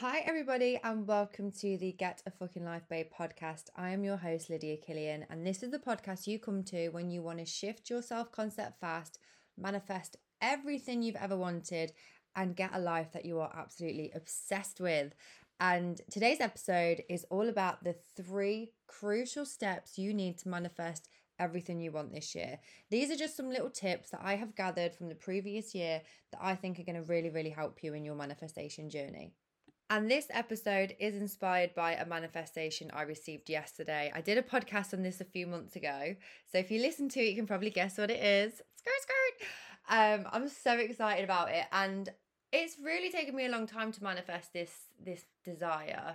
Hi, everybody, and welcome to the Get a Fucking Life Babe podcast. I am your host, Lydia Killian, and this is the podcast you come to when you want to shift your self concept fast, manifest everything you've ever wanted, and get a life that you are absolutely obsessed with. And today's episode is all about the 3 crucial steps you need to manifest everything you want this year. These are just some little tips that I have gathered from the previous year that I think are going to really help you in your manifestation journey. And this episode is inspired by a manifestation I received yesterday. I did a podcast on this a few months ago. So if you listen to it, you can probably guess what it is. Skirt. I'm so excited about it. And it's really taken me a long time to manifest this desire.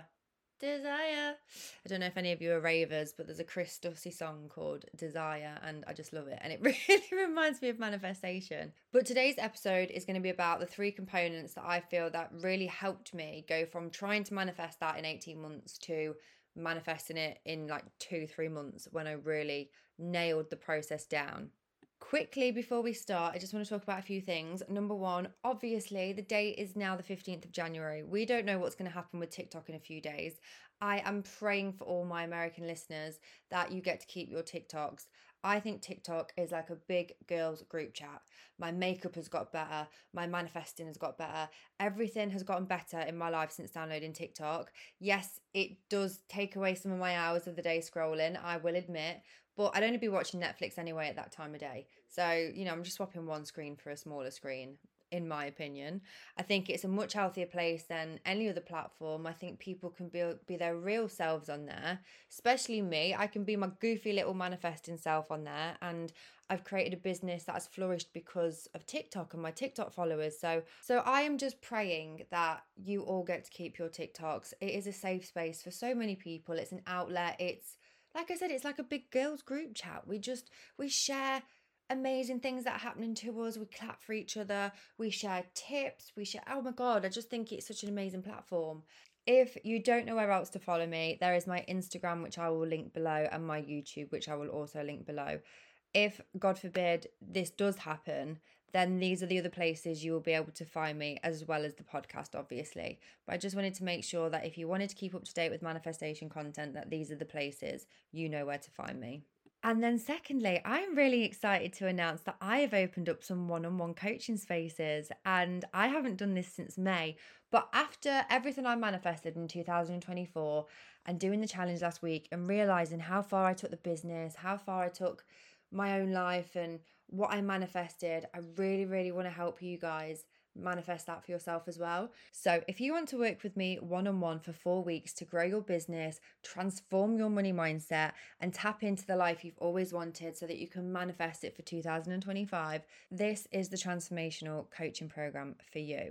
I don't know if any of you are ravers, but there's a Chris Dussy song called Desire, and I just love it. And it really reminds me of manifestation. But today's episode is going to be about the 3 components that I feel that really helped me go from trying to manifest that in 18 months to manifesting it in like 2-3 months when I really nailed the process down. Quickly, before we start, I just want to talk about a few things. Number 1, obviously, the date is now the 15th of January. We don't know what's going to happen with TikTok in a few days. I am praying for all my American listeners that you get to keep your TikToks. I think TikTok is like a big girls group chat. My makeup has got better. My manifesting has got better. Everything has gotten better in my life since downloading TikTok. Yes, it does take away some of my hours of the day scrolling, I will admit. But I'd only be watching Netflix anyway at that time of day. So, I'm just swapping one screen for a smaller screen, in my opinion. I think it's a much healthier place than any other platform. I think people can be their real selves on there, especially me. I can be my goofy little manifesting self on there. And I've created a business that has flourished because of TikTok and my TikTok followers. So I am just praying that you all get to keep your TikToks. It is a safe space for so many people. It's an outlet. It's, like I said, it's like a big girls group chat. We share amazing things that are happening to us. We clap for each other. We share tips. Oh my God, I just think it's such an amazing platform. If you don't know where else to follow me, there is my Instagram, which I will link below, and my YouTube, which I will also link below. If, God forbid, this does happen, then these are the other places you will be able to find me, as well as the podcast, obviously. But I just wanted to make sure that if you wanted to keep up to date with manifestation content, that these are the places you know where to find me. And then secondly, I'm really excited to announce that I have opened up some one-on-one coaching spaces, and I haven't done this since May. But after everything I manifested in 2024 and doing the challenge last week and realizing how far I took the business, how far I took my own life and what I manifested, I really want to help you guys manifest that for yourself as well. So if you want to work with me one-on-one for 4 weeks to grow your business, transform your money mindset, and tap into the life you've always wanted so that you can manifest it for 2025, this is the transformational coaching program for you.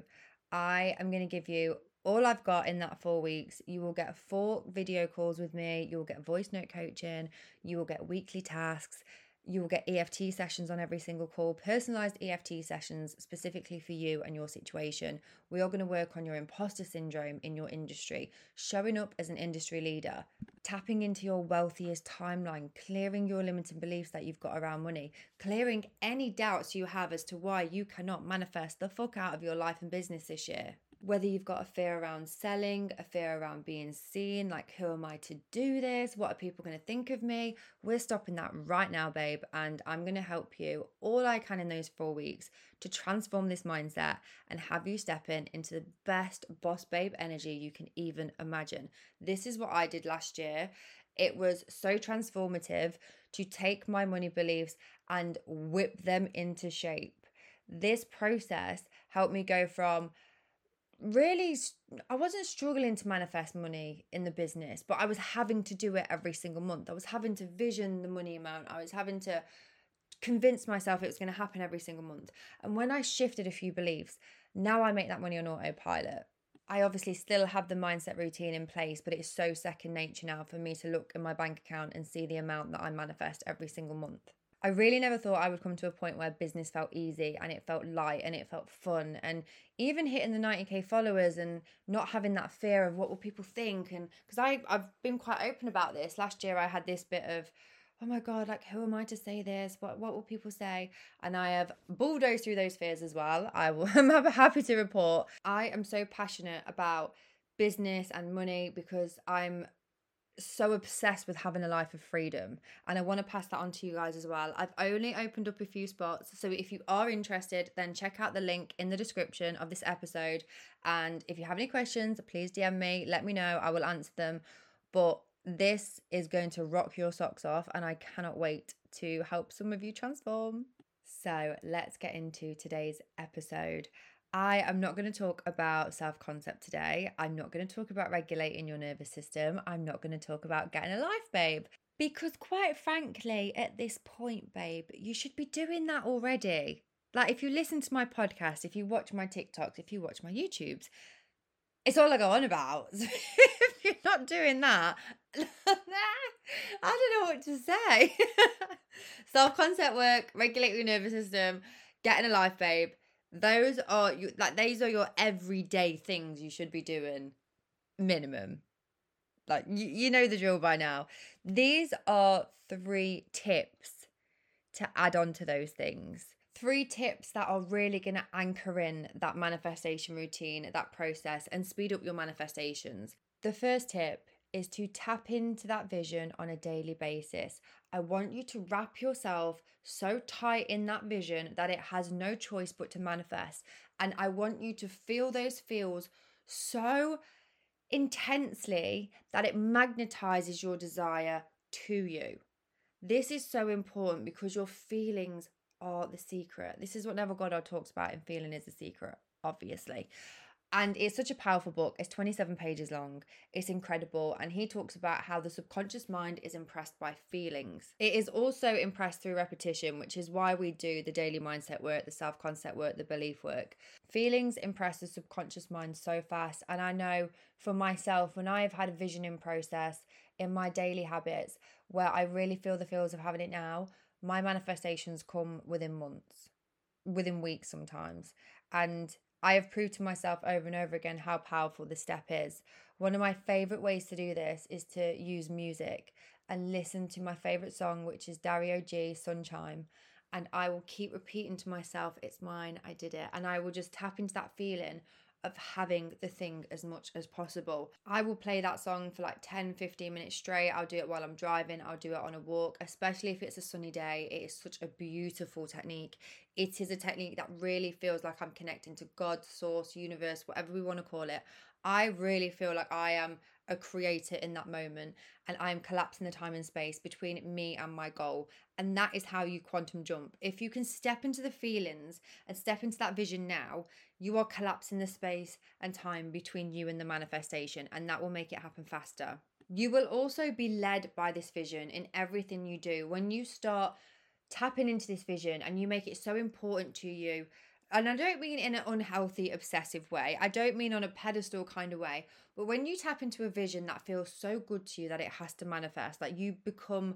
I am going to give you all I've got in that 4 weeks. You will get 4 video calls with me. You will get voice note coaching. You will get weekly tasks. You will get EFT sessions on every single call, personalized EFT sessions specifically for you and your situation. We are going to work on your imposter syndrome in your industry, showing up as an industry leader, tapping into your wealthiest timeline, clearing your limiting beliefs that you've got around money, clearing any doubts you have as to why you cannot manifest the fuck out of your life and business this year. Whether you've got a fear around selling, a fear around being seen, like who am I to do this? What are people going to think of me? We're stopping that right now, babe. And I'm going to help you all I can in those 4 weeks to transform this mindset and have you step into the best boss babe energy you can even imagine. This is what I did last year. It was so transformative to take my money beliefs and whip them into shape. This process helped me go from really, I wasn't struggling to manifest money in the business, but I was having to do it every single month. I was having to vision the money amount. I was having to convince myself it was going to happen every single month. And when I shifted a few beliefs, now I make that money on autopilot. I obviously still have the mindset routine in place, but it's so second nature now for me to look in my bank account and see the amount that I manifest every single month. I really never thought I would come to a point where business felt easy and it felt light and it felt fun, and even hitting the 90k followers and not having that fear of what will people think. And because I've been quite open about this. Last year I had this bit of, oh my God, like who am I to say this? What will people say? And I have bulldozed through those fears as well. I'm happy to report I am so passionate about business and money because I'm so obsessed with having a life of freedom, and I want to pass that on to you guys as well. I've only opened up a few spots, so if you are interested, then check out the link in the description of this episode, and if you have any questions, please DM me, let me know, I will answer them. But this is going to rock your socks off, and I cannot wait to help some of you transform. So let's get into today's episode. I am not going to talk about self-concept today. I'm not going to talk about regulating your nervous system. I'm not going to talk about getting a life, babe. Because quite frankly, at this point, babe, you should be doing that already. Like, if you listen to my podcast, if you watch my TikToks, if you watch my YouTubes, it's all I go on about. So if you're not doing that, I don't know what to say. Self-concept work, regulate your nervous system, getting a life, babe. Those are these are your everyday things you should be doing, minimum. Like, you know the drill by now. These are 3 tips to add on to those things. 3 tips that are really going to anchor in that manifestation routine, that process, and speed up your manifestations. The first tip is to tap into that vision on a daily basis. I want you to wrap yourself so tight in that vision that it has no choice but to manifest. And I want you to feel those feels so intensely that it magnetizes your desire to you. This is so important because your feelings are the secret. This is what Neville Goddard talks about in Feeling is the Secret, obviously. And it's such a powerful book. It's 27 pages long. It's incredible. And he talks about how the subconscious mind is impressed by feelings. It is also impressed through repetition, which is why we do the daily mindset work, the self-concept work, the belief work. Feelings impress the subconscious mind so fast. And I know for myself, when I've had a visioning process in my daily habits where I really feel the feels of having it now, my manifestations come within months, within weeks sometimes. And I have proved to myself over and over again how powerful this step is. One of my favorite ways to do this is to use music and listen to my favorite song, which is Dario G, Sunshine. And I will keep repeating to myself, it's mine, I did it. And I will just tap into that feeling of having the thing as much as possible. I will play that song for like 10-15 minutes straight. I'll do it while I'm driving. I'll do it on a walk, especially if it's a sunny day. It is such a beautiful technique. It is a technique that really feels like I'm connecting to God, source, universe, whatever we want to call it. I really feel like I am a creator in that moment, and I am collapsing the time and space between me and my goal. And that is how you quantum jump. If you can step into the feelings and step into that vision now, you are collapsing the space and time between you and the manifestation, and that will make it happen faster. You will also be led by this vision in everything you do. When you start tapping into this vision and you make it so important to you, and I don't mean in an unhealthy, obsessive way. I don't mean on a pedestal kind of way. But when you tap into a vision that feels so good to you that it has to manifest, like you become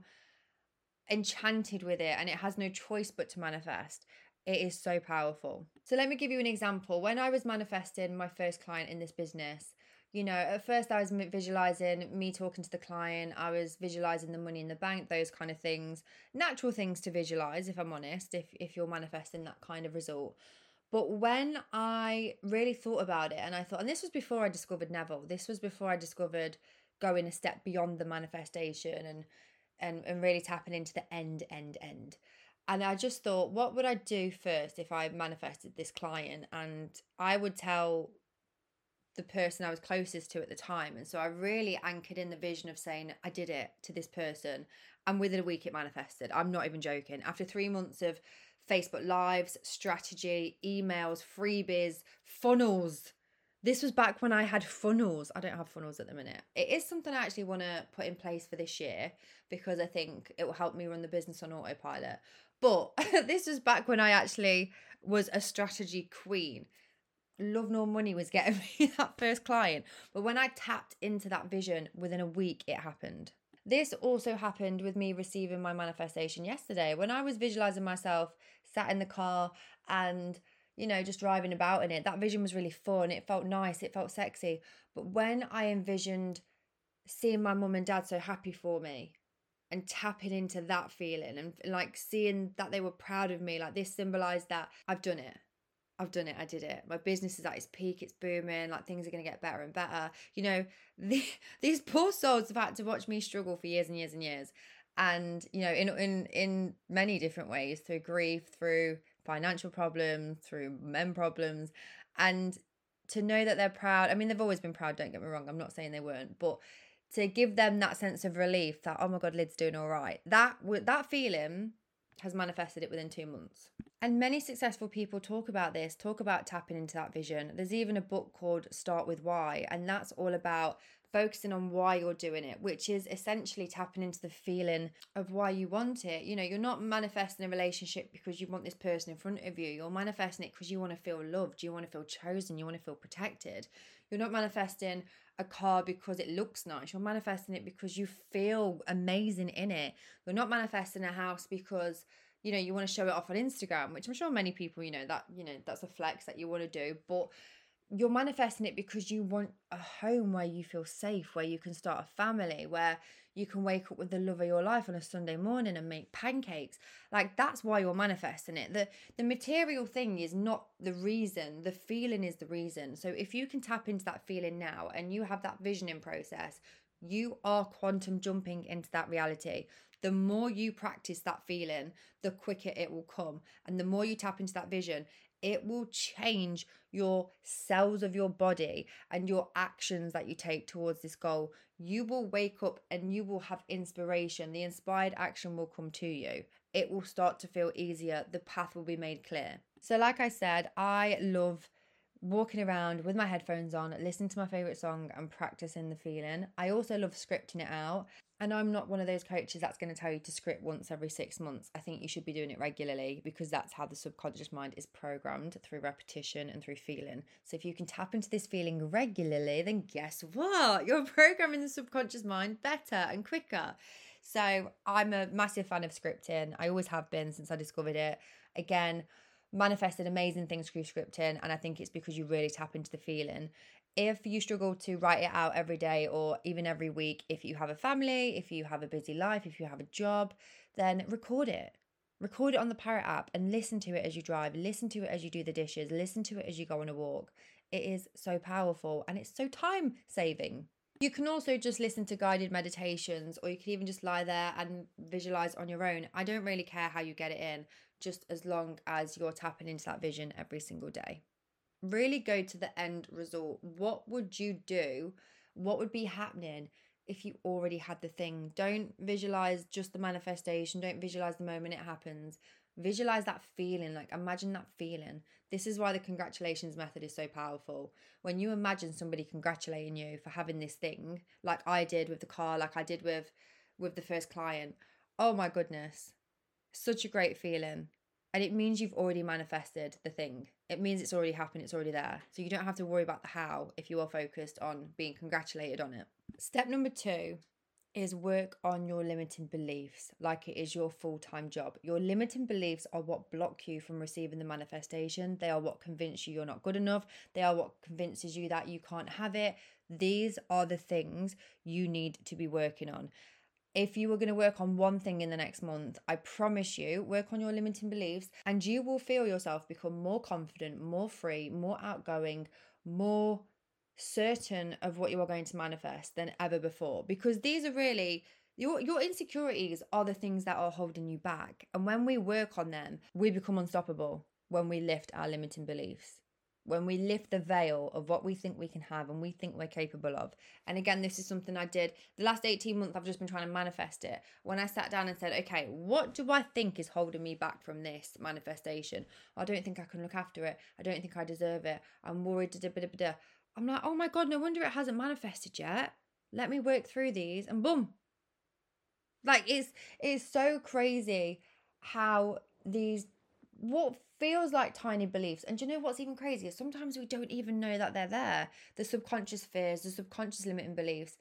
enchanted with it and it has no choice but to manifest, it is so powerful. So let me give you an example. When I was manifesting my first client in this business, you know, at first I was visualizing me talking to the client. I was visualizing the money in the bank, those kind of things. Natural things to visualize, if I'm honest, if you're manifesting that kind of result. But when I really thought about it and I thought, and this was before I discovered Neville, this was before I discovered going a step beyond the manifestation and really tapping into the end. And I just thought, what would I do first if I manifested this client? And I would tell the person I was closest to at the time. And so I really anchored in the vision of saying, I did it to this person. And within a week it manifested. I'm not even joking. After 3 months of Facebook Lives, strategy, emails, freebies, funnels. This was back when I had funnels. I don't have funnels at the minute. It is something I actually want to put in place for this year because I think it will help me run the business on autopilot. But this was back when I actually was a strategy queen. Love Nor Money was getting me that first client. But when I tapped into that vision, within a week, it happened. This also happened with me receiving my manifestation yesterday. When I was visualizing myself sat in the car and, you know, just driving about in it, that vision was really fun. It felt nice. It felt sexy. But when I envisioned seeing my mum and dad so happy for me and tapping into that feeling and like seeing that they were proud of me, like this symbolized that I've done it. I've done it, I did it. My business is at its peak, it's booming, like things are going to get better and better. These poor souls have had to watch me struggle for years and years and years. And, in many different ways, through grief, through financial problems, through men problems. And to know that they're proud, I mean, they've always been proud, don't get me wrong, I'm not saying they weren't, but to give them that sense of relief that, oh my God, Lid's doing all right, that feeling has manifested it within 2 months. And many successful people talk about this, talk about tapping into that vision. There's even a book called Start With Why, and that's all about focusing on why you're doing it, which is essentially tapping into the feeling of why you want it. You're not manifesting a relationship because you want this person in front of you. You're manifesting it because you want to feel loved, you want to feel chosen, you want to feel protected. You're not manifesting a car because it looks nice. You're manifesting it because you feel amazing in it. You're not manifesting a house because you want to show it off on Instagram, which I'm sure many people, that's a flex that you want to do, but you're manifesting it because you want a home where you feel safe, where you can start a family, where you can wake up with the love of your life on a Sunday morning and make pancakes. Like, that's why you're manifesting it. The material thing is not the reason, the feeling is the reason. So if you can tap into that feeling now and you have that visioning process, you are quantum jumping into that reality. The more you practice that feeling, the quicker it will come. And the more you tap into that vision, it will change your cells of your body and your actions that you take towards this goal. You will wake up and you will have inspiration. The inspired action will come to you. It will start to feel easier. The path will be made clear. So like I said, I love walking around with my headphones on, listening to my favorite song and practicing the feeling. I also love scripting it out. And I'm not one of those coaches that's going to tell you to script once every 6 months. I think you should be doing it regularly because that's how the subconscious mind is programmed, through repetition and through feeling. So if you can tap into this feeling regularly, then guess what? You're programming the subconscious mind better and quicker. So I'm a massive fan of scripting. I always have been since I discovered it. Again, manifested amazing things through scripting, and I think it's because you really tap into the feeling. If you struggle to write it out every day or even every week, if you have a family, if you have a busy life, if you have a job, then record it. Record it on the Parrot app and listen to it as you drive, listen to it as you do the dishes, listen to it as you go on a walk. It is so powerful and it's so time saving. You can also just listen to guided meditations, or you can even just lie there and visualize on your own. I don't really care how you get it in, just as long as you're tapping into that vision every single day. Really go to the end result. What would you do? What would be happening if you already had the thing? Don't visualize just the manifestation. Don't visualize the moment it happens. Visualize that feeling. Like, imagine that feeling. This is why the congratulations method is so powerful. When you imagine somebody congratulating you for having this thing, like I did with the car, like I did with the first client. Oh my goodness. Such a great feeling. And it means you've already manifested the thing. It means it's already happened, it's already there. So you don't have to worry about the how if you are focused on being congratulated on it. Step number 2 is work on your limiting beliefs like it is your full-time job. Your limiting beliefs are what block you from receiving the manifestation. They are what convince you you're not good enough. They are what convinces you that you can't have it. These are the things you need to be working on. If you were going to work on one thing in the next month, I promise you, work on your limiting beliefs and you will feel yourself become more confident, more free, more outgoing, more certain of what you are going to manifest than ever before. Because these are really, your insecurities are the things that are holding you back. And when we work on them, we become unstoppable when we lift our limiting beliefs. When we lift the veil of what we think we can have and we think we're capable of. And again, this is something I did the last 18 months. I've just been trying to manifest it. When I sat down and said, okay, what do I think is holding me back from this manifestation? I don't think I can look after it. I don't think I deserve it. I'm worried. I'm like, oh my God, no wonder it hasn't manifested yet. Let me work through these and boom. Like, it's so crazy how these, what feels like tiny beliefs. And do you know what's even crazier? Sometimes we don't even know that they're there. The subconscious fears, the subconscious limiting beliefs.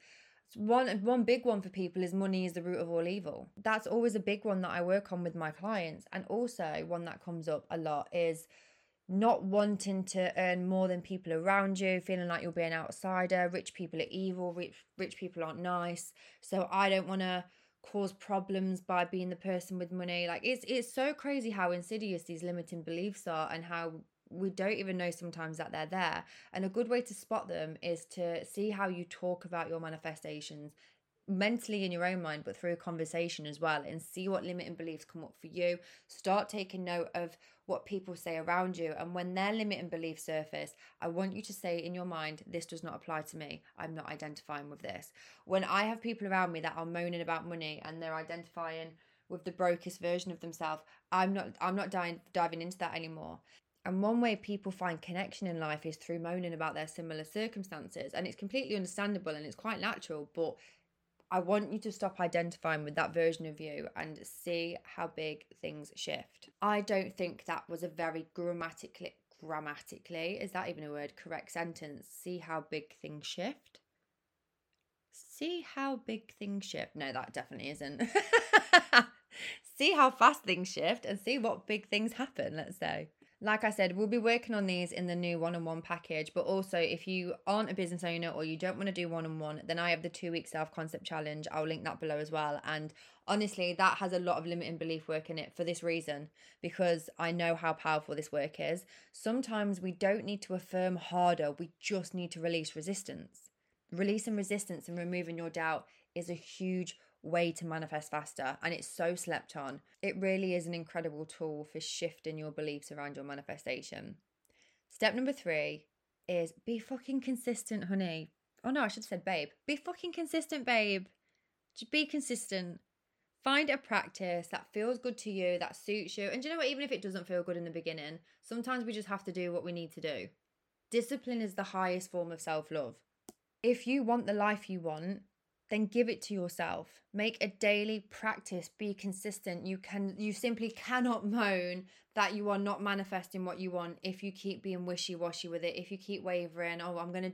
One big one for people is money is the root of all evil. That's always a big one that I work on with my clients. And also one that comes up a lot is not wanting to earn more than people around you, feeling like you'll be an outsider. Rich people are evil, rich people aren't nice. So I don't want to cause problems by being the person with money. Like, it's so crazy how insidious these limiting beliefs are and how we don't even know sometimes that they're there. And a good way to spot them is to see how you talk about your manifestations mentally in your own mind, but through a conversation as well, and see what limiting beliefs come up for you. Start taking note of what people say around you, and when their limiting beliefs surface, I want you to say in your mind, this does not apply to me. I'm not identifying with this. When I have people around me that are moaning about money and they're identifying with the brokest version of themselves, I'm not diving into that anymore. And one way people find connection in life is through moaning about their similar circumstances. And it's completely understandable and it's quite natural, but I want you to stop identifying with that version of you and see how big things shift. I don't think that was a very grammatically, is that even a word? Correct sentence. See how big things shift. See how big things shift. No, that definitely isn't. See how fast things shift and see what big things happen, let's say. Like I said, we'll be working on these in the new one-on-one package, but also if you aren't a business owner or you don't want to do one-on-one, then I have the 2-week self-concept challenge. I'll link that below as well. And honestly, that has a lot of limiting belief work in it for this reason, because I know how powerful this work is. Sometimes we don't need to affirm harder. We just need to release resistance. Releasing resistance and removing your doubt is a huge way to manifest faster, and it's so slept on. It really is an incredible tool for shifting your beliefs around your manifestation. Step number 3 is be fucking consistent, honey. Oh no, I should have said babe. Be fucking consistent, babe. Just be consistent. Find a practice that feels good to you, that suits you. And do you know what? Even if it doesn't feel good in the beginning, sometimes we just have to do what we need to do. Discipline is the highest form of self-love. If you want the life you want, then give it to yourself. Make a daily practice, be consistent. You simply cannot moan that you are not manifesting what you want if you keep being wishy-washy with it, if you keep wavering. I'm going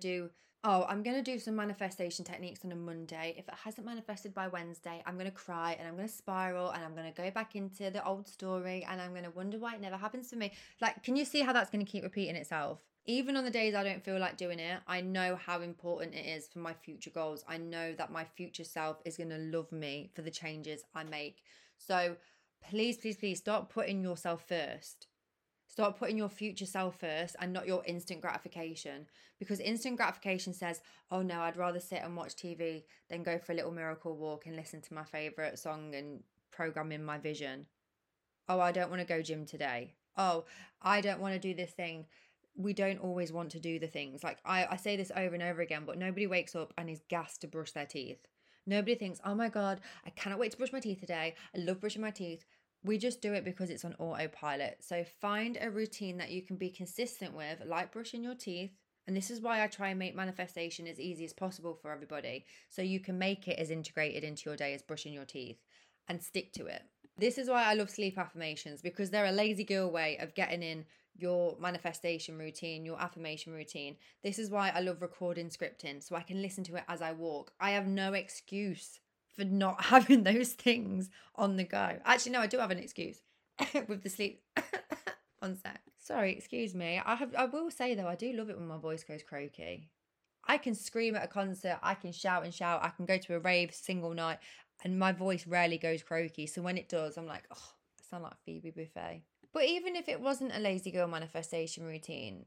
to do some manifestation techniques on a Monday. If it hasn't manifested by Wednesday, I'm going to cry and I'm going to spiral and I'm going to go back into the old story and I'm going to wonder why it never happens for me. Like, can you see how that's going to keep repeating itself? Even on the days I don't feel like doing it, I know how important it is for my future goals. I know that my future self is going to love me for the changes I make. So please, please, please start putting yourself first. Start putting your future self first and not your instant gratification. Because instant gratification says, oh no, I'd rather sit and watch TV than go for a little miracle walk and listen to my favourite song and program in my vision. Oh, I don't want to go gym today. Oh, I don't want to do this thing. We don't always want to do the things. Like I say this over and over again, but nobody wakes up and is gassed to brush their teeth. Nobody thinks, oh my God, I cannot wait to brush my teeth today. I love brushing my teeth. We just do it because it's on autopilot. So find a routine that you can be consistent with, like brushing your teeth. And this is why I try and make manifestation as easy as possible for everybody. So you can make it as integrated into your day as brushing your teeth and stick to it. This is why I love sleep affirmations, because they're a lazy girl way of getting in your manifestation routine, your affirmation routine. This is why I love recording scripting, so I can listen to it as I walk. I have no excuse for not having those things on the go. Actually, no, I do have an excuse with the sleep. One sec. Sorry, excuse me. I will say though, I do love it when my voice goes croaky. I can scream at a concert, I can shout and shout, I can go to a rave single night, and my voice rarely goes croaky. So when it does, I'm like, oh, I sound like Phoebe Buffay. But even if it wasn't a lazy girl manifestation routine,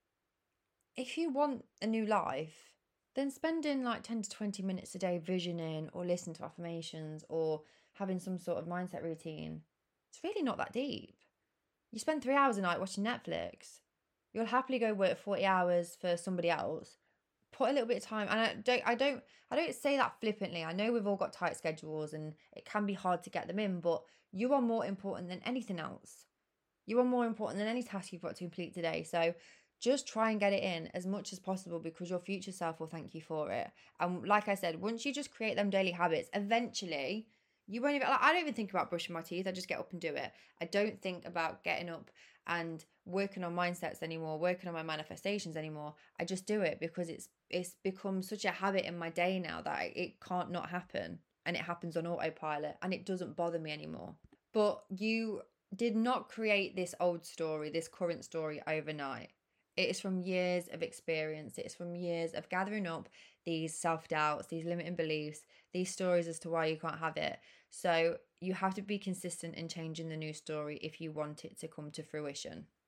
if you want a new life, then spending like 10 to 20 minutes a day visioning or listening to affirmations or having some sort of mindset routine, it's really not that deep. You spend 3 hours a night watching Netflix. You'll happily go work 40 hours for somebody else. Put a little bit of time, and I don't say that flippantly. I know we've all got tight schedules and it can be hard to get them in, but you are more important than anything else. You are more important than any task you've got to complete today. So just try and get it in as much as possible, because your future self will thank you for it. And like I said, once you just create them daily habits, eventually you won't even, like, I don't even think about brushing my teeth. I just get up and do it. I don't think about getting up and working on mindsets anymore, working on my manifestations anymore. I just do it because it's become such a habit in my day now that it can't not happen, and it happens on autopilot and it doesn't bother me anymore. But you did not create this old story, this current story overnight. It is from years of experience. It is from years of gathering up these self-doubts, these limiting beliefs, these stories as to why you can't have it. So you have to be consistent in changing the new story if you want it to come to fruition.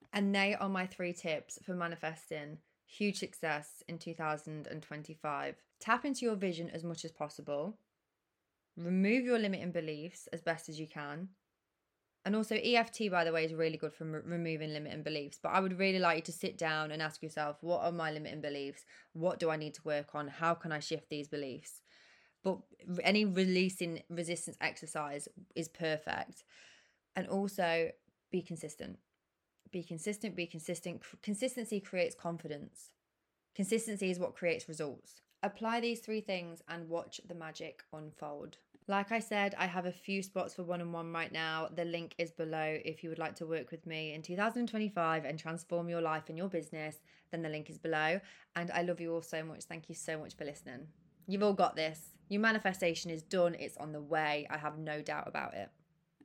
And they are my 3 tips for manifesting huge success in 2025. Tap into your vision as much as possible. Remove your limiting beliefs as best as you can. And also EFT, by the way, is really good for removing limiting beliefs. But I would really like you to sit down and ask yourself, what are my limiting beliefs? What do I need to work on? How can I shift these beliefs? But any releasing resistance exercise is perfect. And also be consistent. Be consistent, be consistent. Consistency creates confidence. Consistency is what creates results. Apply these 3 things and watch the magic unfold. Like I said, I have a few spots for one-on-one right now. The link is below. If you would like to work with me in 2025 and transform your life and your business, then the link is below. And I love you all so much. Thank you so much for listening. You've all got this. Your manifestation is done. It's on the way. I have no doubt about it.